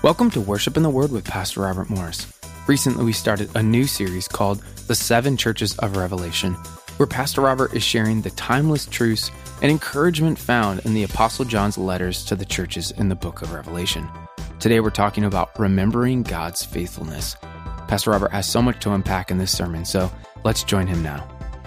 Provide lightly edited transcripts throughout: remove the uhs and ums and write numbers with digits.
Welcome to Worship in the Word with Pastor Robert Morris. Recently, we started a new series called The Seven Churches of Revelation, where Pastor Robert is sharing the timeless truths and encouragement found in the Apostle John's letters to the churches in the book of Revelation. Today, we're talking about remembering God's faithfulness. Pastor Robert has so much to unpack in this sermon, so let's join him now.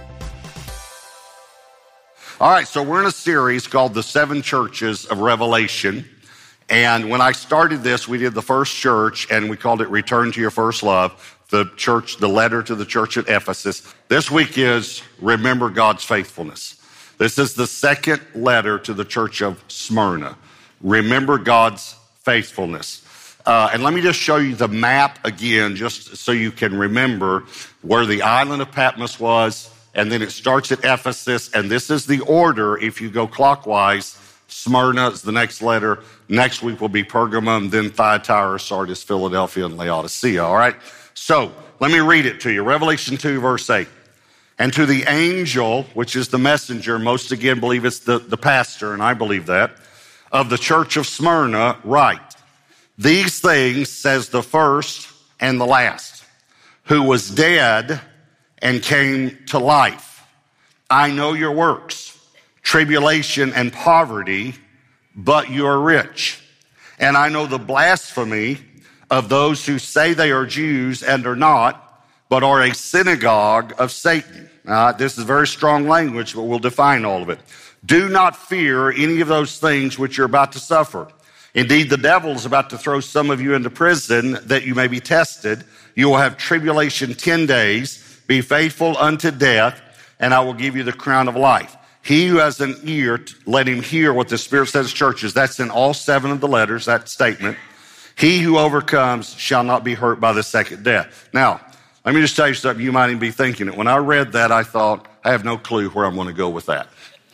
All right, so we're in a series called The Seven Churches of Revelation. And when I started this, we did the first church, and we called it Return to Your First Love, the letter to the church at Ephesus. This week is Remember God's Faithfulness. This is the second letter to the church of Smyrna. Remember God's faithfulness. And let me just show you the map again, just so you can remember where the island of Patmos was, and then it starts at Ephesus, and this is the order if you go clockwise. Smyrna is the next letter. Next week will be Pergamum, then Thyatira, Sardis, Philadelphia, and Laodicea, all right? So let me read it to you. Revelation 2, verse 8. And to the angel, which is the messenger, most again believe it's the pastor, and I believe that, of the church of Smyrna, write, these things says the first and the last, who was dead and came to life. I know your works, tribulation and poverty, but you are rich. And I know the blasphemy of those who say they are Jews and are not, but are a synagogue of Satan. This is very strong language, but we'll define all of it. Do not fear any of those things which you're about to suffer. Indeed, the devil is about to throw some of you into prison that you may be tested. You will have tribulation 10 days. Be faithful unto death, and I will give you the crown of life. He who has an ear, let him hear what the Spirit says to churches. That's in all 7 of the letters, that statement. He who overcomes shall not be hurt by the second death. Now, let me just tell you something. You might even be thinking it. When I read that, I thought, I have no clue where I'm going to go with that.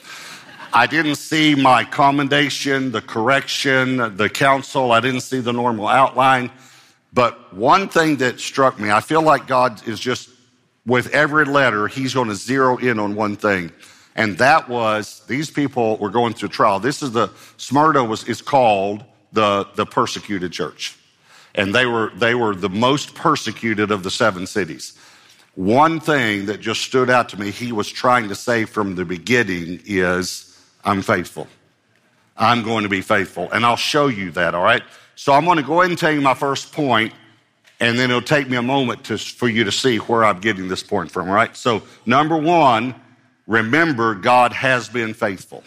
I didn't see my commendation, the correction, the counsel. I didn't see the normal outline. But one thing that struck me, I feel like God is just, with every letter, he's going to zero in on one thing. And that was, these people were going through trial. Smyrna is called the persecuted church. And they were the most persecuted of the 7 cities. One thing that just stood out to me, he was trying to say from the beginning is, I'm faithful. I'm going to be faithful. And I'll show you that, all right? So I'm going to go ahead and tell you my first point, and then it'll take me a moment for you to see where I'm getting this point from, all right? So number 1, remember, God has been faithful.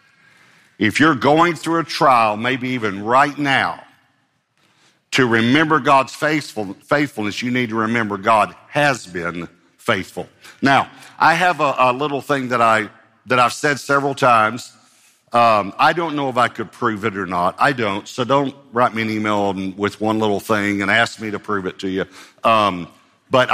If you're going through a trial, maybe even right now, to remember God's faithfulness, you need to remember God has been faithful. Now, I have a little thing that I've said several times. I don't know if I could prove it or not. I don't, so don't write me an email with one little thing and ask me to prove it to you. But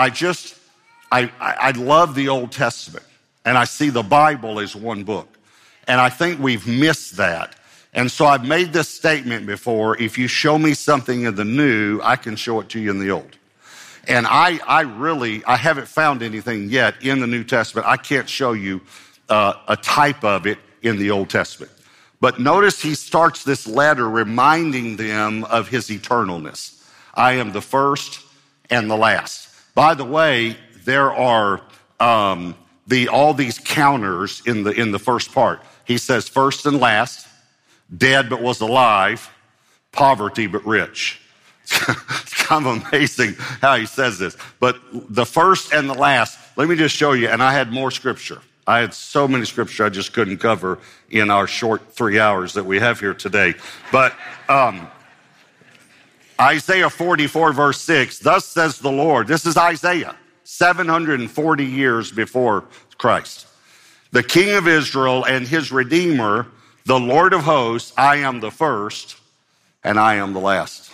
I love the Old Testament. And I see the Bible as one book. And I think we've missed that. And so I've made this statement before, if you show me something in the new, I can show it to you in the old. And I haven't found anything yet in the New Testament. I can't show you a type of it in the Old Testament. But notice he starts this letter reminding them of his eternalness. I am the first and the last. By the way, there are all these counters in the first part. He says first and last, dead but was alive, poverty but rich. It's kind of amazing how he says this. But the first and the last, let me just show you, and I had more scripture. I had so many scripture I just couldn't cover in our short 3 hours that we have here today. But Isaiah 44 verse 6, thus says the Lord. This is Isaiah, 740 years before Christ. The King of Israel and his Redeemer, the Lord of hosts, I am the first and I am the last.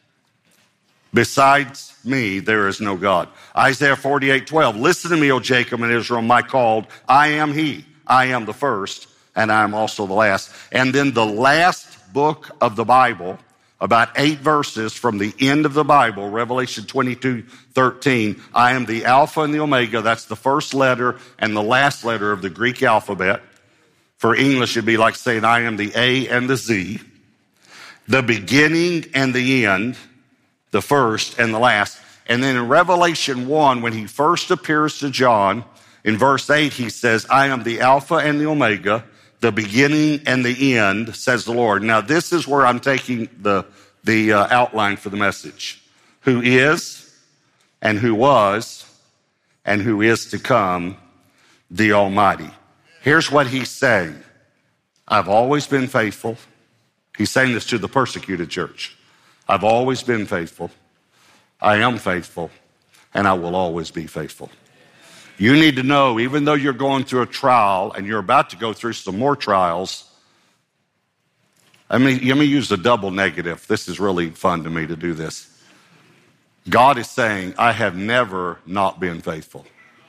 Besides me, there is no God. Isaiah 48:12, listen to me, O Jacob and Israel, my called. I am he. I am the first and I am also the last. And then the last book of the Bible, about 8 verses from the end of the Bible, Revelation 22:13, I am the Alpha and the Omega. That's the first letter and the last letter of the Greek alphabet. For English, it'd be like saying I am the A and the Z. the beginning and the end, the first and the last. And then in Revelation 1, when he first appears to John, in verse 8, he says, I am the Alpha and the Omega, the beginning and the end, says the Lord. Now, this is where I'm taking the outline for the message. Who is and who was and who is to come, the Almighty. Here's what he's saying. I've always been faithful. He's saying this to the persecuted church. I've always been faithful. I am faithful, and I will always be faithful. You need to know, even though you're going through a trial and you're about to go through some more trials, let me use the double negative. This is really fun to me to do this. God is saying, I have never not been faithful.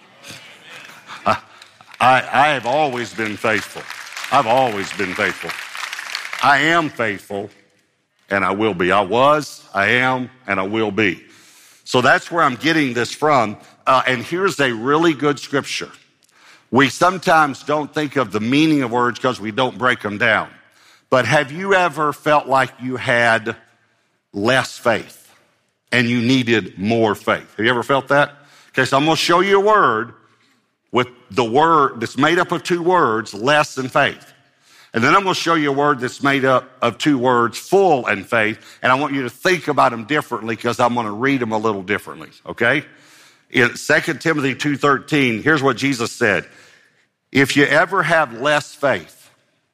I have always been faithful. I've always been faithful. I am faithful, and I will be. I was, I am, and I will be. So that's where I'm getting this from. And here's a really good scripture. We sometimes don't think of the meaning of words because we don't break them down. But have you ever felt like you had less faith and you needed more faith? Have you ever felt that? Okay, so I'm going to show you a word with the word that's made up of two words, less than faith. And then I'm going to show you a word that's made up of two words, full and faith. And I want you to think about them differently because I'm going to read them a little differently, okay? In 2 Timothy 2:13, here's what Jesus said. If you ever have less faith,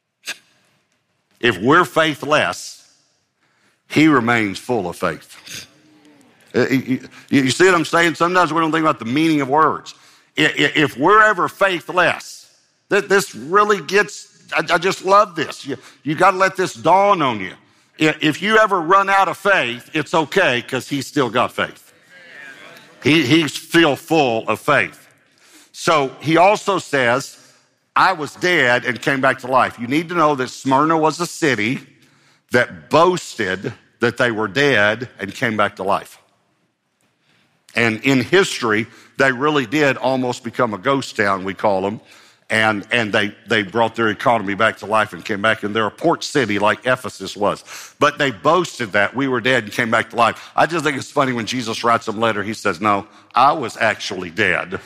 if we're faithless, he remains full of faith. You see what I'm saying? Sometimes we don't think about the meaning of words. If we're ever faithless, this really gets, I just love this. You got to let this dawn on you. If you ever run out of faith, it's okay because he's still got faith. He's still full of faith. So he also says, I was dead and came back to life. You need to know that Smyrna was a city that boasted that they were dead and came back to life. And in history, they really did almost become a ghost town, we call them. And they brought their economy back to life and came back. And they're a port city like Ephesus was. But they boasted that we were dead and came back to life. I just think it's funny when Jesus writes them a letter, he says, no, I was actually dead.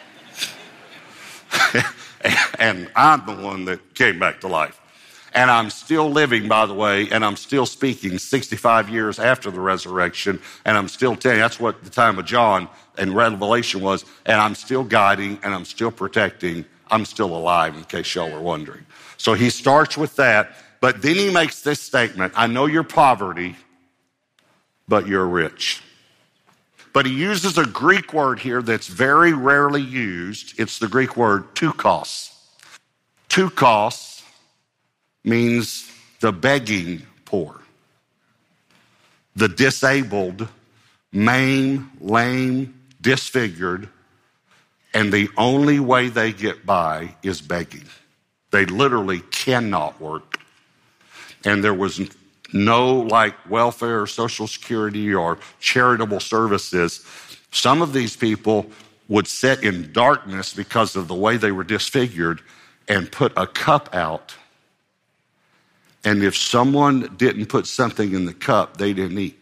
And I'm the one that came back to life. And I'm still living, by the way, and I'm still speaking 65 years after the resurrection. And I'm still telling you, that's what the time of John and Revelation was. And I'm still guiding and I'm still protecting. I'm still alive, in case y'all were wondering. So he starts with that, but then he makes this statement, I know you're poverty, but you're rich. But he uses a Greek word here that's very rarely used. It's the Greek word tukos. Tukos means the begging poor, the disabled, maimed, lame, disfigured, and the only way they get by is begging. They literally cannot work. And there was no like welfare or social security or charitable services. Some of these people would sit in darkness because of the way they were disfigured and put a cup out. And if someone didn't put something in the cup, they didn't eat.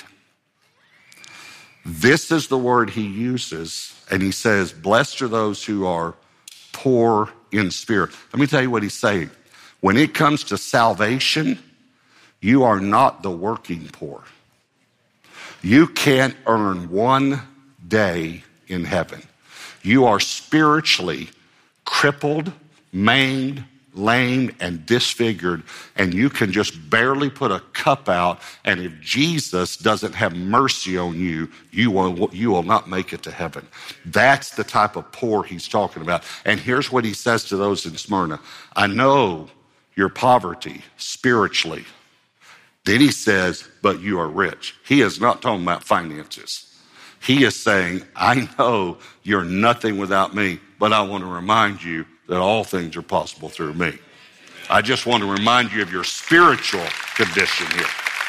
This is the word he uses. And he says, blessed are those who are poor in spirit. Let me tell you what he's saying. When it comes to salvation, you are not the working poor. You can't earn one day in heaven. You are spiritually crippled, maimed, lame, and disfigured, and you can just barely put a cup out, and if Jesus doesn't have mercy on you, you will not make it to heaven. That's the type of poor he's talking about. And here's what he says to those in Smyrna. I know your poverty spiritually. Then he says, but you are rich. He is not talking about finances. He is saying, I know you're nothing without me, but I want to remind you that all things are possible through me. I just want to remind you of your spiritual condition here.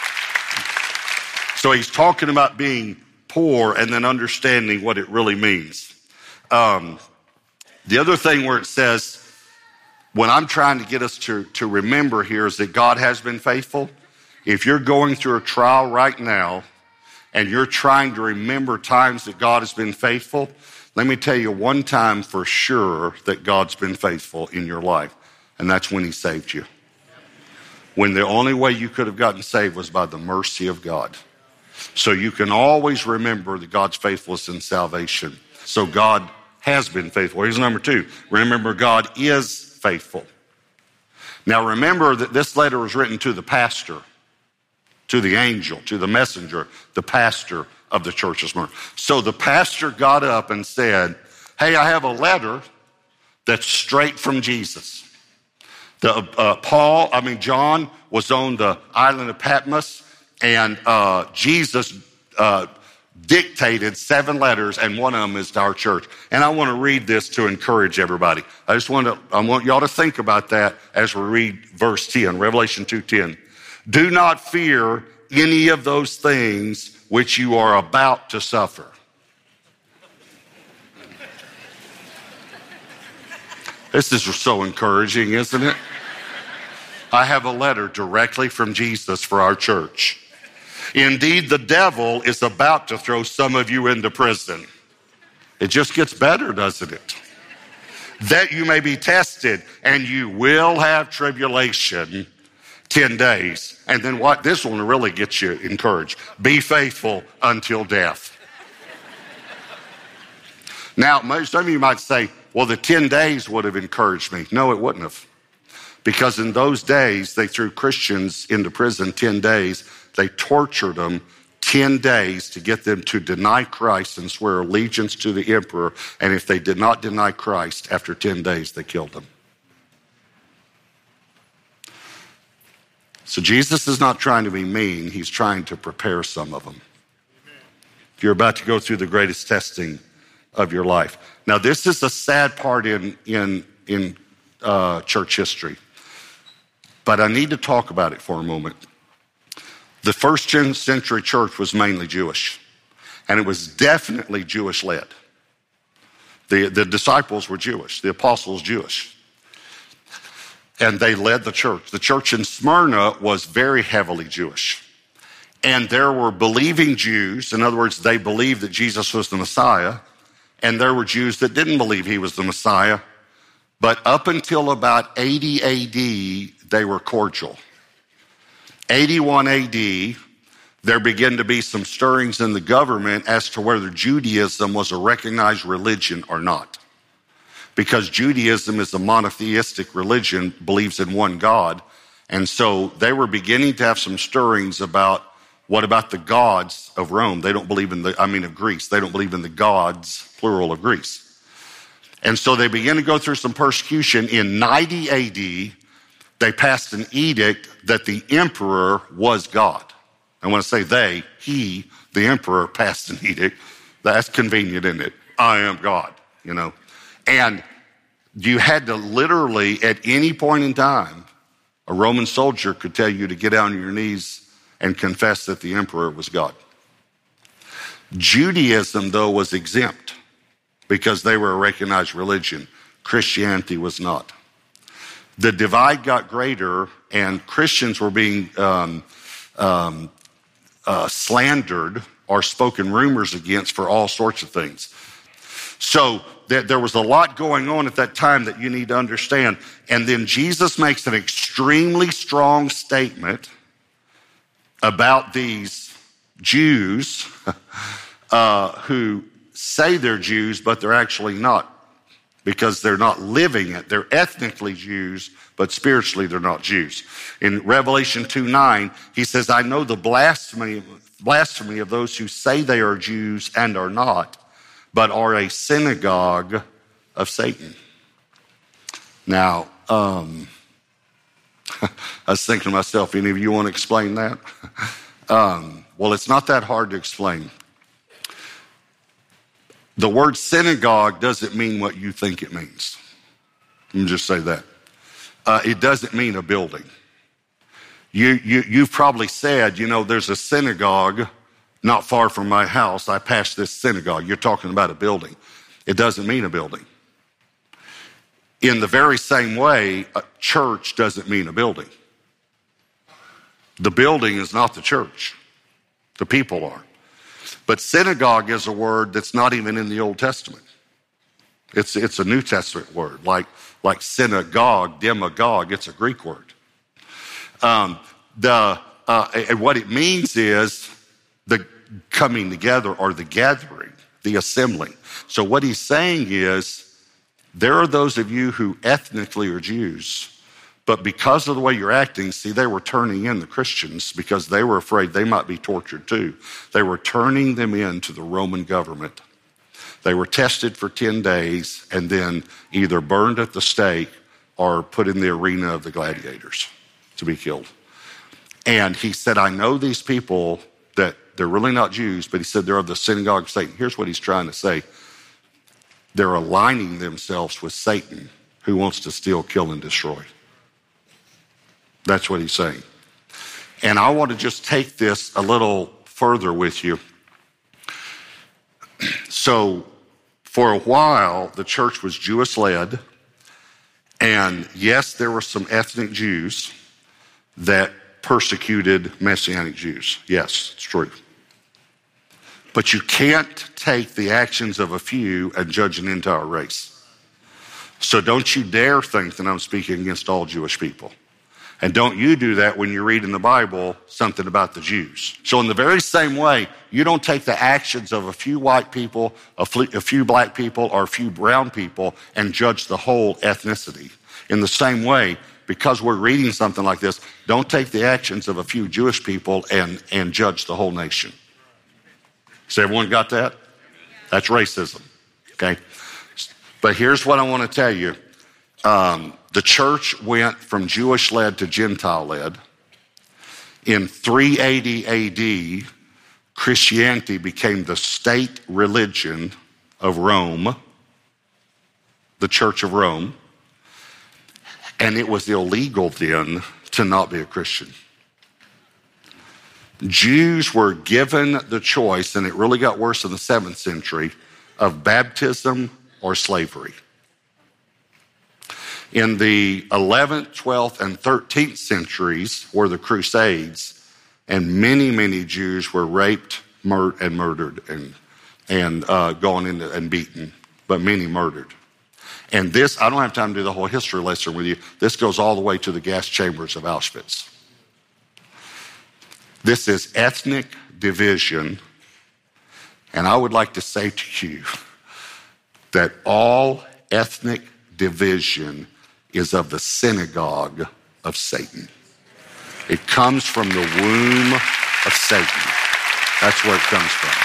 So he's talking about being poor and then understanding what it really means. The other thing where it says, when I'm trying to get us to remember here is that God has been faithful. If you're going through a trial right now and you're trying to remember times that God has been faithful, let me tell you one time for sure that God's been faithful in your life, and that's when he saved you. When the only way you could have gotten saved was by the mercy of God. So you can always remember that God's faithfulness in salvation. So God has been faithful. Here's number 2. Remember, God is faithful. Now remember that this letter was written to the pastor, to the angel, to the messenger, the pastor of the church of Smyrna. So the pastor got up and said, hey, I have a letter that's straight from Jesus. John was on the island of Patmos, and Jesus dictated 7 letters, and one of them is to our church. And I want to read this to encourage everybody. I want y'all to think about that as we read verse 10, Revelation 2:10. Do not fear any of those things which you are about to suffer. This is so encouraging, isn't it? I have a letter directly from Jesus for our church. Indeed, the devil is about to throw some of you into prison. It just gets better, doesn't it? That you may be tested, and you will have tribulation 10 days. And then what? This one really gets you encouraged. Be faithful until death. Now, some of you might say, well, the 10 days would have encouraged me. No, it wouldn't have. Because in those days, they threw Christians into prison 10 days. They tortured them 10 days to get them to deny Christ and swear allegiance to the emperor. And if they did not deny Christ, after 10 days, they killed them. So Jesus is not trying to be mean. He's trying to prepare some of them. You're about to go through the greatest testing of your life. Now, this is a sad part in church history. But I need to talk about it for a moment. The first century church was mainly Jewish, and it was definitely Jewish-led. The disciples were Jewish, the apostles Jewish, and they led the church. The church in Smyrna was very heavily Jewish, and there were believing Jews. In other words, they believed that Jesus was the Messiah, and there were Jews that didn't believe he was the Messiah. But up until about 80 AD, they were cordial. 81 AD, there began to be some stirrings in the government as to whether Judaism was a recognized religion or not. Because Judaism is a monotheistic religion, believes in one God. And so they were beginning to have some stirrings about what about the gods of Rome? They don't believe of Greece. They don't believe in the gods, plural, of Greece. And so they began to go through some persecution. In 90 AD, they passed an edict that the emperor was God. And when I say they, the emperor, passed an edict. That's convenient, isn't it? I am God, And you had to literally, at any point in time, a Roman soldier could tell you to get down on your knees and confess that the emperor was God. Judaism, though, was exempt because they were a recognized religion. Christianity was not. The divide got greater, and Christians were being slandered or spoken rumors against for all sorts of things. So there was a lot going on at that time that you need to understand. And then Jesus makes an extremely strong statement about these Jews who say they're Jews, but they're actually not, because they're not living it. They're ethnically Jews, but spiritually they're not Jews. In Revelation 2:9, he says, I know the blasphemy of those who say they are Jews and are not, but are a synagogue of Satan. Now, I was thinking to myself, any of you want to explain that? Well, it's not that hard to explain. The word synagogue doesn't mean what you think it means. Let me just say that. It doesn't mean a building. You've probably said, there's a synagogue not far from my house. I passed this synagogue. You're talking about a building. It doesn't mean a building. In the very same way, a church doesn't mean a building. The building is not the church. The people are. But synagogue is a word that's not even in the Old Testament. It's a New Testament word, like synagogue, demagogue. It's a Greek word. And what it means is the coming together or the gathering, the assembling. So what he's saying is, there are those of you who ethnically are Jews, but because of the way you're acting, see, they were turning in the Christians because they were afraid they might be tortured too. They were turning them into the Roman government. They were tested for 10 days and then either burned at the stake or put in the arena of the gladiators to be killed. And he said, I know these people that they're really not Jews, but he said they're of the synagogue of Satan. Here's what he's trying to say. They're aligning themselves with Satan, who wants to steal, kill, and destroy. That's what he's saying. And I want to just take this a little further with you. So for a while, the church was Jewish-led. And yes, there were some ethnic Jews that persecuted Messianic Jews. Yes, it's true. But you can't take the actions of a few and judge an entire race. So don't you dare think that I'm speaking against all Jewish people. And don't you do that when you read in the Bible something about the Jews. So in the very same way, you don't take the actions of a few white people, a few black people, or a few brown people and judge the whole ethnicity. In the same way, because we're reading something like this, don't take the actions of a few Jewish people and judge the whole nation. So everyone got that? That's racism, okay? But here's what I want to tell you. The church went from Jewish-led to Gentile-led. In 380 AD, Christianity became the state religion of Rome, the Church of Rome. And it was illegal then to not be a Christian. Jews were given the choice, and it really got worse in the 7th century, of baptism or slavery. In the 11th, 12th, and 13th centuries were the Crusades, and many, many Jews were raped and murdered and gone into and beaten, but many murdered. And this, I don't have time to do the whole history lesson with you. This goes all the way to the gas chambers of Auschwitz. This is ethnic division, and I would like to say to you that all ethnic division is of the synagogue of Satan. It comes from the womb of Satan. That's where it comes from.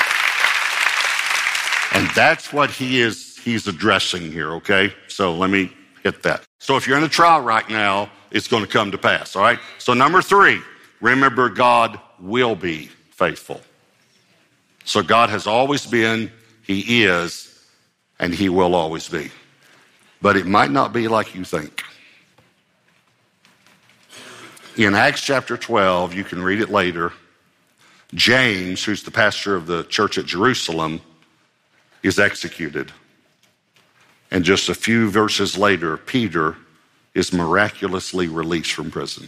And that's what he's addressing here, okay? So let me hit that. So if you're in a trial right now, it's going to come to pass, all right? So number 3, remember God will be faithful. So God has always been, he is, and he will always be. But it might not be like you think. In Acts chapter 12, you can read it later, James, who's the pastor of the church at Jerusalem, is executed. And just a few verses later, Peter is miraculously released from prison.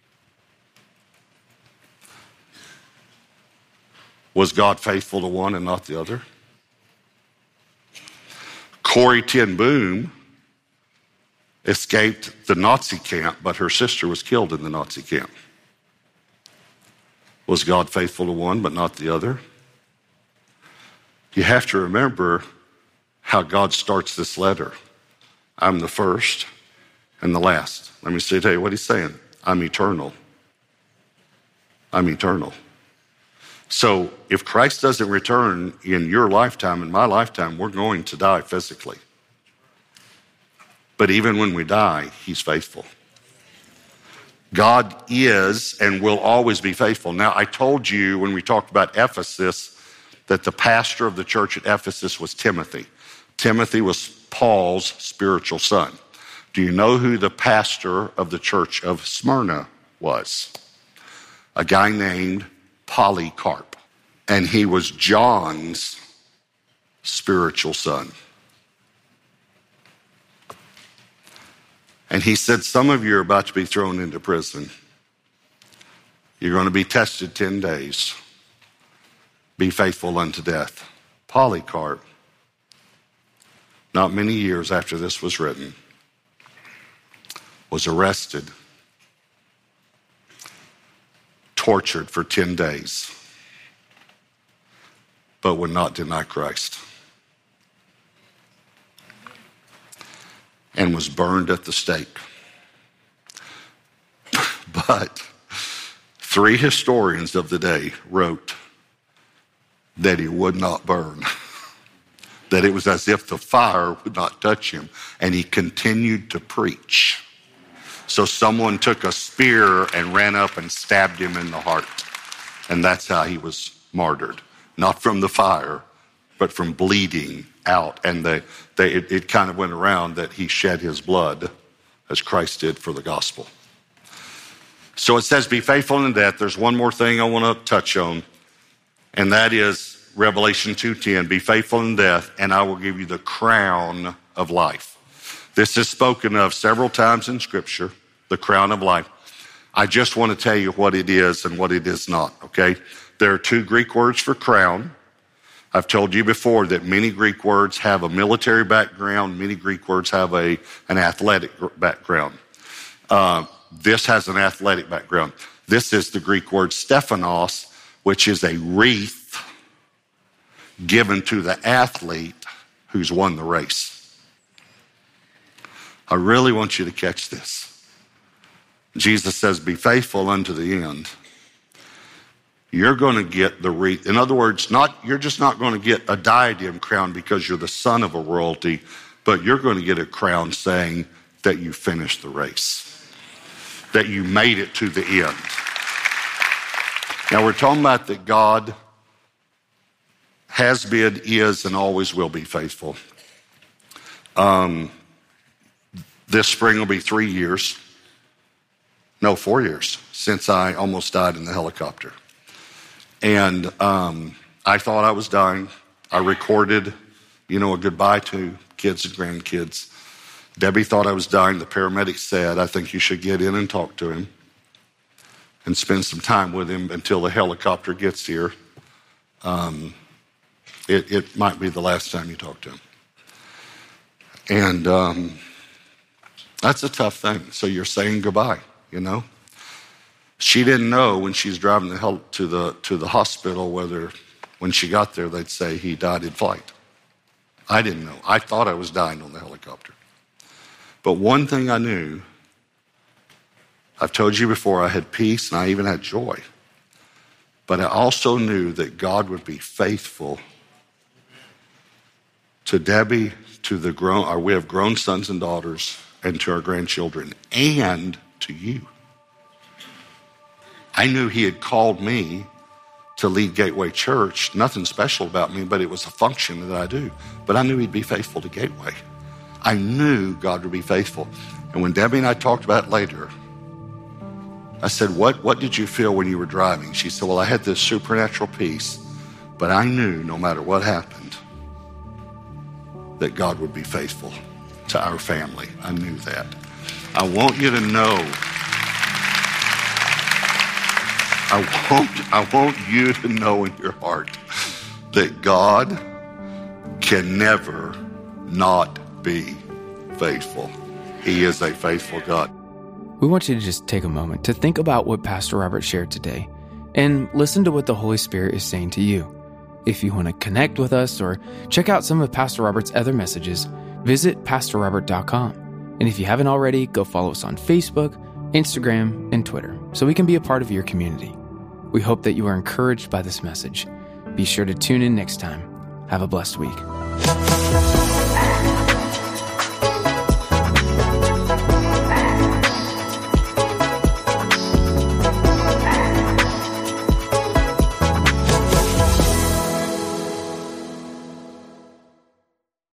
Was God faithful to one and not the other? Corrie ten Boom escaped the Nazi camp, but her sister was killed in the Nazi camp. Was God faithful to one but not the other? You have to remember how God starts this letter. I'm the first and the last. Let me tell you what he's saying. I'm eternal. I'm eternal. So if Christ doesn't return in your lifetime, in my lifetime, we're going to die physically. But even when we die, he's faithful. God is and will always be faithful. Now, I told you when we talked about Ephesus that the pastor of the church at Ephesus was Timothy. Timothy was Paul's spiritual son. Do you know who the pastor of the church of Smyrna was? A guy named Polycarp. And he was John's spiritual son. And he said, some of you are about to be thrown into prison. You're going to be tested 10 days. Be faithful unto death. Polycarp, not many years after this was written, was arrested, tortured for 10 days, but would not deny Christ, and was burned at the stake. But 3 historians of the day wrote that he would not burn, that it was as if the fire would not touch him, and he continued to preach. So someone took a spear and ran up and stabbed him in the heart, and that's how he was martyred. Not from the fire, but from bleeding out. And it kind of went around that he shed his blood as Christ did for the gospel. So it says, be faithful in death. There's one more thing I want to touch on, and that is Revelation 2:10. Be faithful in death, and I will give you the crown of life. This is spoken of several times in Scripture, the crown of life. I just want to tell you what it is and what it is not, okay? There are 2 Greek words for crown. I've told you before that many Greek words have a military background. Many Greek words have an athletic background. This has an athletic background. This is the Greek word Stephanos, which is a wreath given to the athlete who's won the race. I really want you to catch this. Jesus says, be faithful unto the end. You're going to get the wreath. In other words, you're just not going to get a diadem crown because you're the son of a royalty, but you're going to get a crown saying that you finished the race, that you made it to the end. Now we're talking about that God has been, is, and always will be faithful. This spring will be 4 years since I almost died in the helicopter. And I thought I was dying. I recorded, a goodbye to kids and grandkids. Debbie thought I was dying. The paramedic said, I think you should get in and talk to him and spend some time with him until the helicopter gets here. It might be the last time you talk to him. And that's a tough thing. So you're saying goodbye, She didn't know when she's driving to the hospital whether when she got there they'd say he died in flight. I didn't know. I thought I was dying on the helicopter. But one thing I knew, I've told you before, I had peace and I even had joy. But I also knew that God would be faithful to Debbie, to we have grown sons and daughters, and to our grandchildren, and to you. I knew he had called me to lead Gateway Church. Nothing special about me, but it was a function that I do. But I knew he'd be faithful to Gateway. I knew God would be faithful. And when Debbie and I talked about it later, I said, what did you feel when you were driving? She said, well, I had this supernatural peace, but I knew no matter what happened, that God would be faithful to our family. I knew that. I want you to know, I want you to know in your heart that God can never not be faithful. He is a faithful God. We want you to just take a moment to think about what Pastor Robert shared today and listen to what the Holy Spirit is saying to you. If you want to connect with us or check out some of Pastor Robert's other messages, visit pastorrobert.com. And if you haven't already, go follow us on Facebook, Instagram, and Twitter so we can be a part of your community. We hope that you are encouraged by this message. Be sure to tune in next time. Have a blessed week.